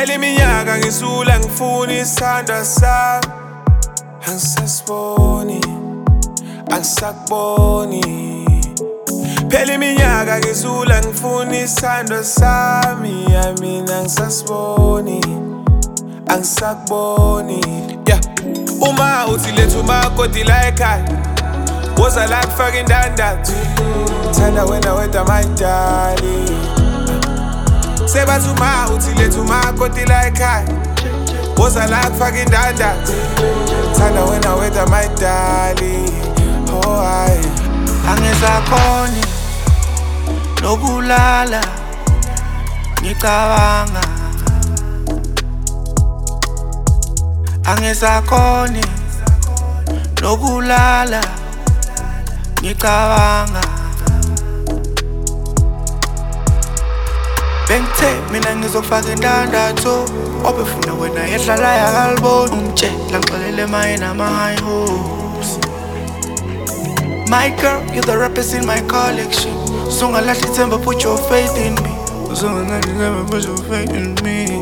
Phela iminyaka ngisula ngifuna isandla sami. Angisasiboni, angisakuboni. Phela iminyaka ngisula ngifuna isandla sami. Mina angisasiboni, angisakuboni. Yeah. Uma uthi lethu umakoti la ekhaya, woza la kufaka indandatho. Thanda wena wedwa my darling. Sebathi uma uthi lethu umakoti la ekhaya, woza la kufaka indandatho. Thanda wena wedwa my darling. Oh I angisakhoni nokulala ngicabanga, angisakhoni nokulala ngicabanga. Bengithe mina ngizofaka indandatho, obefuna wena yehlala yakaliboni. Umtshela ngixolele mayena ama-high hopes. My girl, you're the rappers in my collection. Sungalahli ithemba, put your faith in me. Sungalahli ithemba, put your faith in me.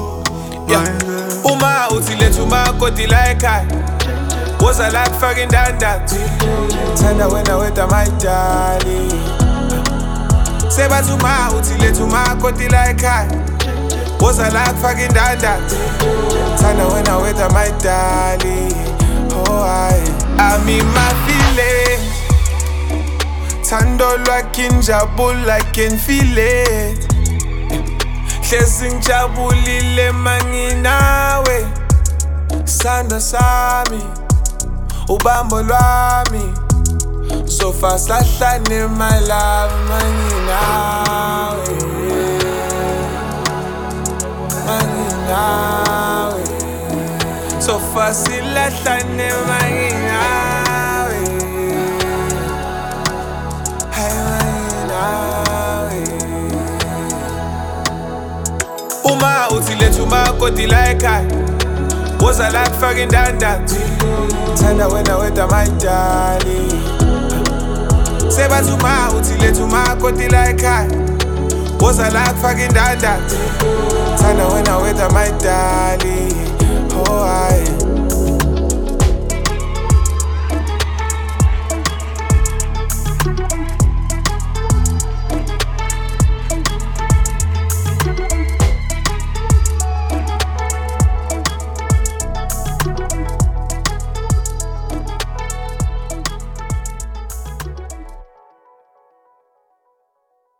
Uma uthi lethu umakoti la ekhaya, woza la kufaka indandatho. Thanda wena wedwa my darling. Sebathi uma uthi lethu umakoti la ekhaya, woza la kufaka indandatho. Thanda wena wedwa my darling. Oh I'm in my feelings. Thando lwakhe injabulo I can feel it. Hlezi ngijabulile manginawe. Isandla sami, ubambo lwami. So fast lahlane my love manginawe. Manginawe. So fast lahlane manginawe. Uma uthi lethu umakoti la ekhaya, woza la kufaka indandatho. Thanda wena wedwa my darling. Sebathi uma uthi lethu umakoti la ekhaya, woza la kufaka indandatho. Thanda wena wedwa my darling. Oh